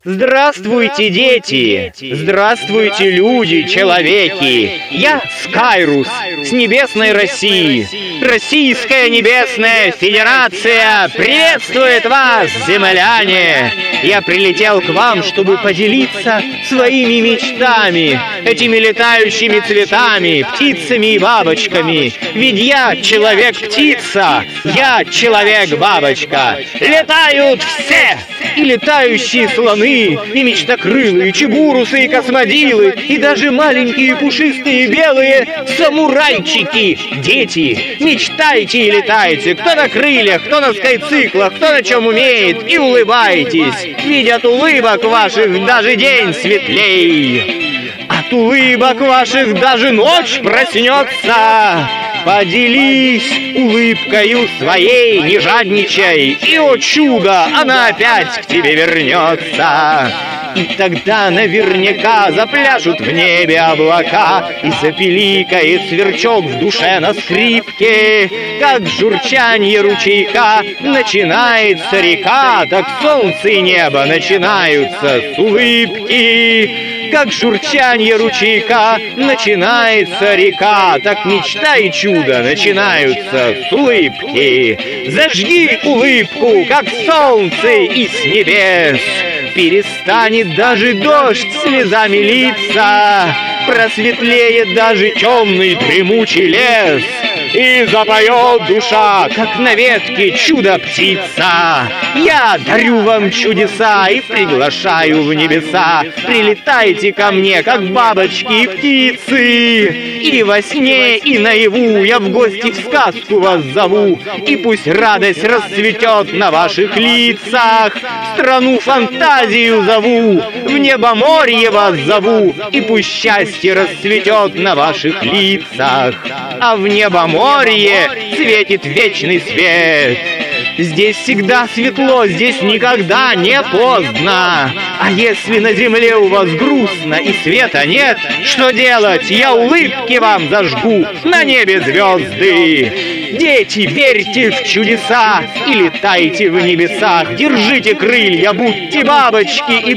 Здравствуйте, дети! Здравствуйте, люди, человеки! Я Скайрус с небесной России. Российская Небесная Федерация приветствует вас, земляне! Я прилетел к вам, чтобы поделиться своими мечтами, этими летающими цветами, птицами и бабочками. Ведь я человек-птица, я человек-бабочка. Летают все! И летающие слоны, и мечтокрылые, и чебурусы, и космодилы, и даже маленькие пушистые белые самурайчики. Дети, мечтайте и летайте, кто на крыльях, кто на скайциклах, кто на чем умеет, и улыбайтесь. Ведь от улыбок ваших даже день светлей. От улыбок ваших даже ночь проснется. Поделись улыбкою своей, не жадничай, и, о чудо, она опять к тебе вернется. И тогда наверняка запляшут в небе облака, и запеликает сверчок в душе на скрипке. Как журчанье ручейка начинается река, так солнце и небо начинаются с улыбки. Как журчанье ручейка начинается река, так мечта и чудо начинаются с улыбки. Зажги улыбку, как солнце из небес. Перестанет даже дождь слезами литься, просветлеет даже темный дремучий лес. И запоет душа, как на ветке чудо-птица. Я дарю вам чудеса и приглашаю в небеса. Прилетайте ко мне, как бабочки и птицы. И во сне, и наяву я в гости в сказку вас зову. И пусть радость расцветет на ваших лицах. В страну фантазию зову, в небо-морье вас зову. И пусть счастье расцветет на ваших лицах. А в небо-море светит вечный свет. Здесь всегда светло, здесь никогда не поздно. А если на земле у вас грустно и света нет, что делать? Я улыбки вам зажгу, на небе звезды. Дети, верьте в чудеса и летайте в небесах. Держите крылья, будьте бабочки и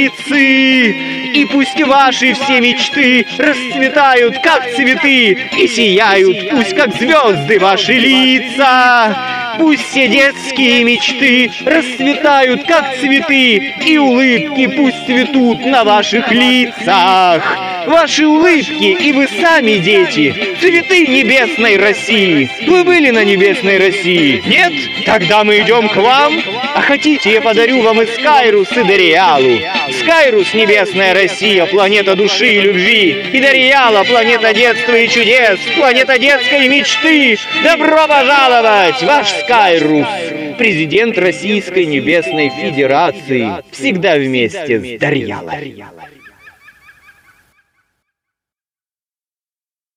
птицы. И пусть ваши все мечты расцветают, как цветы, и сияют, пусть как звезды ваши лица. Пусть все детские мечты расцветают, как цветы, и улыбки пусть цветут на ваших лицах. Ваши улыбки и вы сами, дети, цветы небесной России. Вы были на небесной России? Нет? Тогда мы идем к вам. А хотите, я подарю вам и Скайрус, и Дариалу. Скайрус — небесная Россия, планета души и любви. И Дариала — планета детства и чудес, планета детской мечты. Добро пожаловать, ваш Скайрус, президент Российской Небесной Федерации, всегда вместе с Дариалой.